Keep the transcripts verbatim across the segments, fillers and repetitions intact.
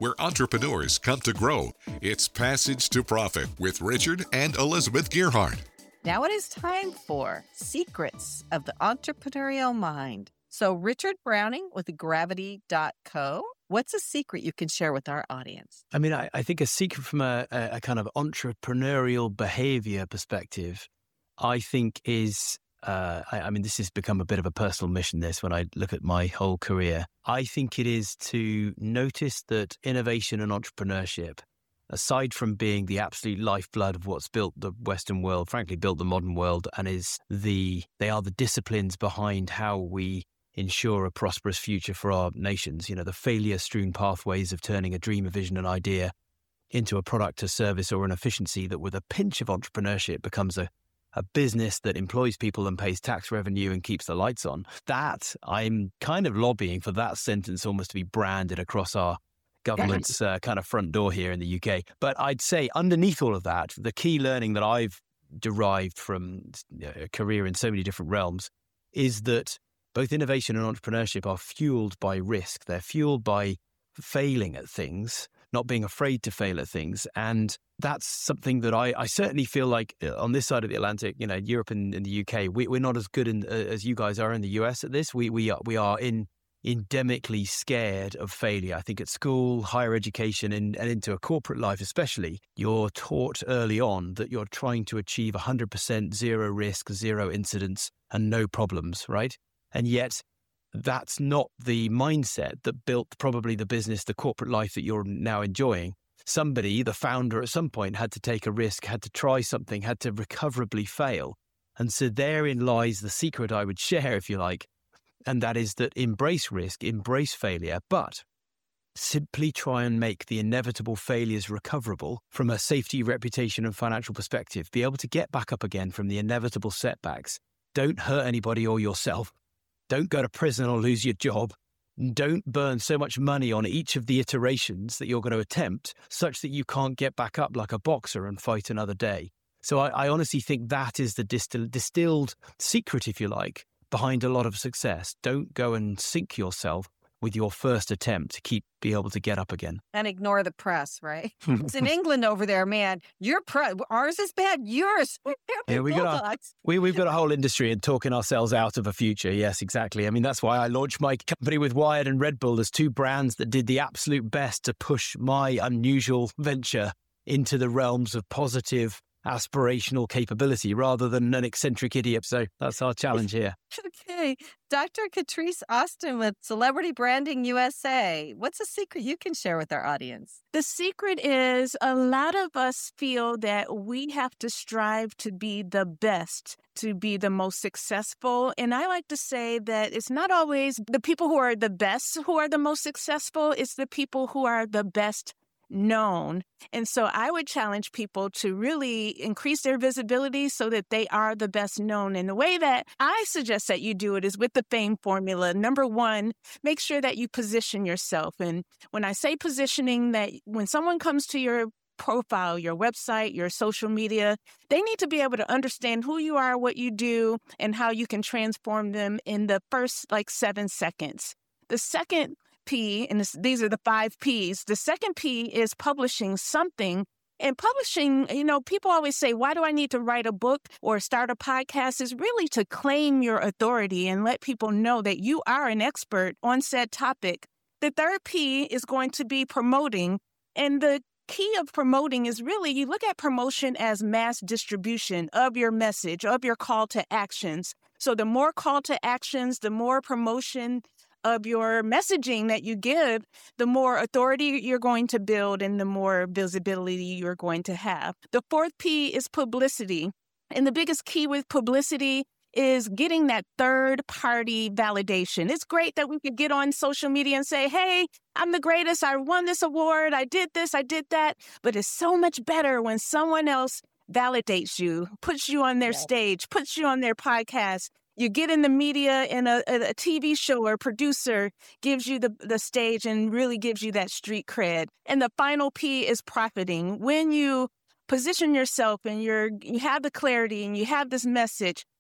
where entrepreneurs come to grow. It's Passage to Profit with Richard and Elizabeth Gearhart. Now it is time for Secrets of the Entrepreneurial Mind. So Richard Browning with Gravity dot co. What's a secret you can share with our audience? I mean, I, I think a secret from a, a kind of entrepreneurial behavior perspective, I think is, uh, I, I mean, this has become a bit of a personal mission, this, when I look at my whole career. I think it is to notice that innovation and entrepreneurship, aside from being the absolute lifeblood of what's built the Western world, frankly, built the modern world, and is the, they are the disciplines behind how we ensure a prosperous future for our nations. You know, the failure-strewn pathways of turning a dream, a vision, an idea into a product, a service, or an efficiency that with a pinch of entrepreneurship becomes a, a business that employs people and pays tax revenue and keeps the lights on. That, I'm kind of lobbying for that sentence almost to be branded across our government's uh, kind of front door here in the U K. But I'd say underneath all of that, the key learning that I've derived from a career in so many different realms is that both innovation and entrepreneurship are fueled by risk. They're fueled by failing at things, not being afraid to fail at things. And that's something that I, I certainly feel like on this side of the Atlantic, you know, Europe and, and the U K, we, we're not as good in, uh, as you guys are in the U S at this. We we are, we are in endemically scared of failure. I think at school, higher education, and, and into a corporate life especially, you're taught early on that you're trying to achieve one hundred percent zero risk, zero incidents, and no problems, right? And yet, that's not the mindset that built probably the business, the corporate life that you're now enjoying. Somebody, the founder at some point, had to take a risk, had to try something, had to recoverably fail. And so therein lies the secret I would share, if you like. And that is that embrace risk, embrace failure, but simply try and make the inevitable failures recoverable from a safety, reputation, and financial perspective. Be able to get back up again from the inevitable setbacks. Don't hurt anybody or yourself. Don't go to prison or lose your job. Don't burn so much money on each of the iterations that you're going to attempt such that you can't get back up like a boxer and fight another day. So I, I honestly think that is the distill, distilled secret, if you like, behind a lot of success. Don't go and sink yourself with your first attempt to keep be able to get up again. And ignore the press, right? It's in England over there, man. Your press, ours is bad. Yours. Yeah, we got our, we, we've got a whole industry in talking ourselves out of a future. Yes, exactly. I mean, that's why I launched my company with Wired and Red Bull as two brands that did the absolute best to push my unusual venture into the realms of positive, aspirational capability rather than an eccentric idiot. So that's our challenge here. Okay. Doctor Catrice Austin with Celebrity Branding U S A. What's a secret you can share with our audience? The secret is a lot of us feel that we have to strive to be the best, to be the most successful. And I like to say that it's not always the people who are the best who are the most successful. It's the people who are the best known. And so I would challenge people to really increase their visibility so that they are the best known. And the way that I suggest that you do it is with the FAME formula. Number one, make sure that you position yourself. And when I say positioning, that when someone comes to your profile, your website, your social media, they need to be able to understand who you are, what you do, and how you can transform them in the first like seven seconds. The second P, and this, these are the five Ps. The second P is publishing something. And publishing, you know, people always say, why do I need to write a book or start a podcast? Is really to claim your authority and let people know that you are an expert on said topic. The third P is going to be promoting. And the key of promoting is really, you look at promotion as mass distribution of your message, of your call to actions. So the more call to actions, the more promotion of your messaging that you give, the more authority you're going to build and the more visibility you're going to have. The fourth P is publicity. And the biggest key with publicity is getting that third-party validation. It's great that we could get on social media and say, hey, I'm the greatest, I won this award, I did this, I did that. But it's so much better when someone else validates you, puts you on their yeah. stage, puts you on their podcast. You get in the media and a, a, a T V show or producer gives you the, the stage and really gives you that street cred. And the final P is profiting. When you position yourself and you're you have the clarity and you have this message,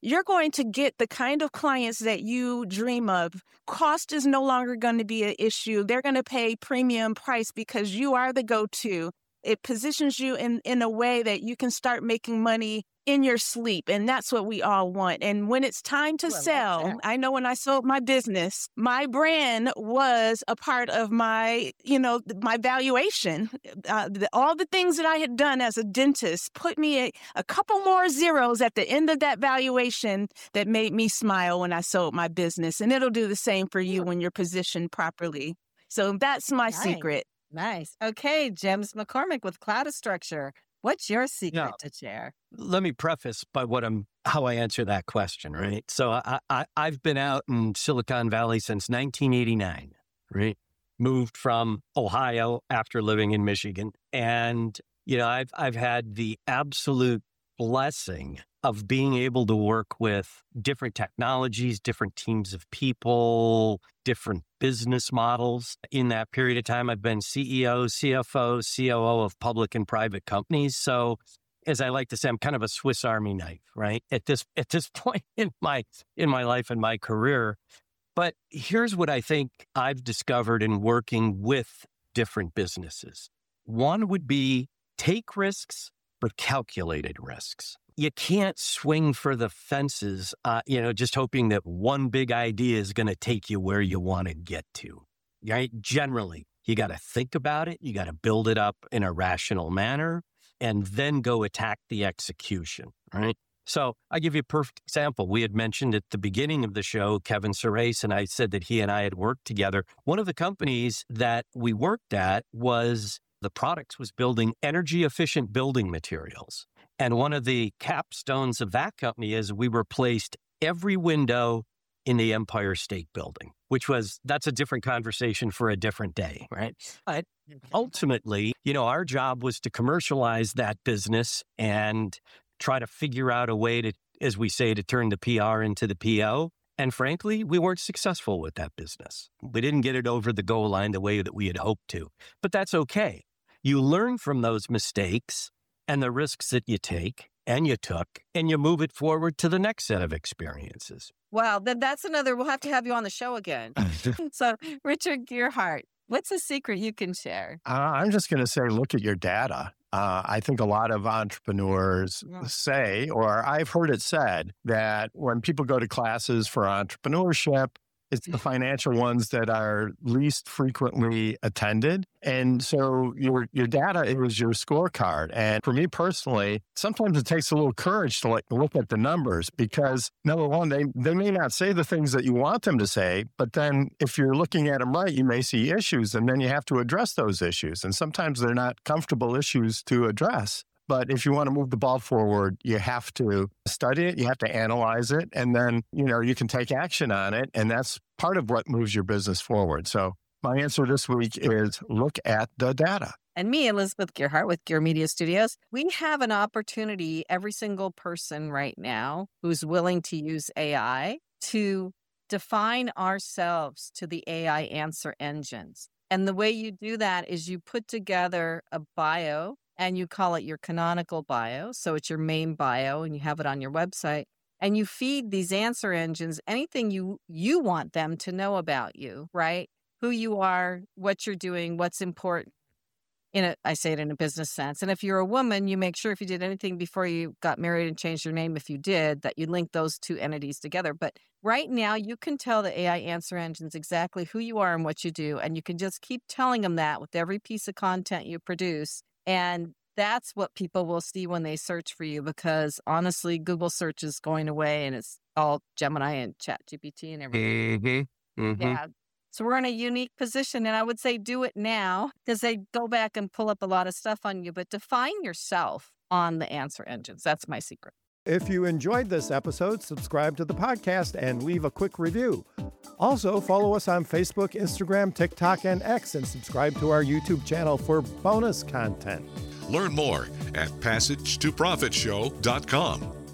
you're going to get the kind of clients that you dream of. Cost is no longer going to be an issue. They're going to pay premium price because you are the go-to. It positions you in, in a way that you can start making money in your sleep. And that's what we all want. And when it's time to Ooh, I sell, like that. I know when I sold my business, my brand was a part of my, you know, my valuation. Uh, the, all the things that I had done as a dentist put me a, a couple more zeros at the end of that valuation that made me smile when I sold my business. And it'll do the same for you when you're positioned properly. So that's my Nice. secret. Nice. Okay, James McCormick with Cloud Structure. What's your secret Yeah. to share? Let me preface by what I'm, how I answer that question, right? So I, I, I've been out in Silicon Valley since nineteen eighty-nine, right? Moved from Ohio after living in Michigan. And, you know, I've, I've had the absolute blessing of being able to work with different technologies, different teams of people, different business models. In that period of time, I've been C E O, C F O, C O O of public and private companies. So as I like to say, I'm kind of a Swiss Army knife, right? At this, at this point in my, in my life and my career. But here's what I think I've discovered in working with different businesses. One would be take risks, but calculated risks. You can't swing for the fences, uh, you know, just hoping that one big idea is going to take you where you want to get to, right? Generally, you got to think about it. You got to build it up in a rational manner and then go attack the execution, right? So I give you a perfect example. We had mentioned at the beginning of the show, Kevin Surace, and I said that he and I had worked together. One of the companies that we worked at was the products was building energy efficient building materials. And one of the capstones of that company is we replaced every window in the Empire State Building, which was, that's a different conversation for a different day, right? But ultimately, you know, our job was to commercialize that business and try to figure out a way to, as we say, to turn the P R into the P O. And frankly, we weren't successful with that business. We didn't get it over the goal line the way that we had hoped to, but that's okay. You learn from those mistakes and the risks that you take and you took, and you move it forward to the next set of experiences. Wow, then that's another, we'll have to have you on the show again. So, Richard Gearhart, what's a secret you can share? Uh, I'm just going to say, look at your data. Uh, I think a lot of entrepreneurs Yeah. say, or I've heard it said, that when people go to classes for entrepreneurship, it's the financial ones that are least frequently attended. And so your your data is your scorecard. And for me personally, sometimes it takes a little courage to like look at the numbers because number one, they, they may not say the things that you want them to say, but then if you're looking at them right, you may see issues and then you have to address those issues. And sometimes they're not comfortable issues to address. But if you want to move the ball forward, you have to study it, you have to analyze it, and then, you know, you can take action on it. And that's part of what moves your business forward. So my answer this week is look at the data. And me, Elizabeth Gearhart with Gear Media Studios, we have an opportunity, every single person right now who's willing to use A I to define ourselves to the A I answer engines. And the way you do that is you put together a bio and you call it your canonical bio. So it's your main bio and you have it on your website and you feed these answer engines anything you, you want them to know about you, right? Who you are, what you're doing, what's important. In a, I say it in a business sense. And if you're a woman, you make sure if you did anything before you got married and changed your name, if you did, that you link those two entities together. But right now, you can tell the A I answer engines exactly who you are and what you do. And you can just keep telling them that with every piece of content you produce. And that's what people will see when they search for you, because honestly, Google search is going away and it's all Gemini and Chat G P T and everything. Mm-hmm. Mm-hmm. Yeah. So we're in a unique position, and I would say do it now because they go back and pull up a lot of stuff on you, but define yourself on the answer engines. That's my secret. If you enjoyed this episode, subscribe to the podcast and leave a quick review. Also, follow us on Facebook, Instagram, TikTok, and X, and subscribe to our YouTube channel for bonus content. Learn more at passage to profit show dot com.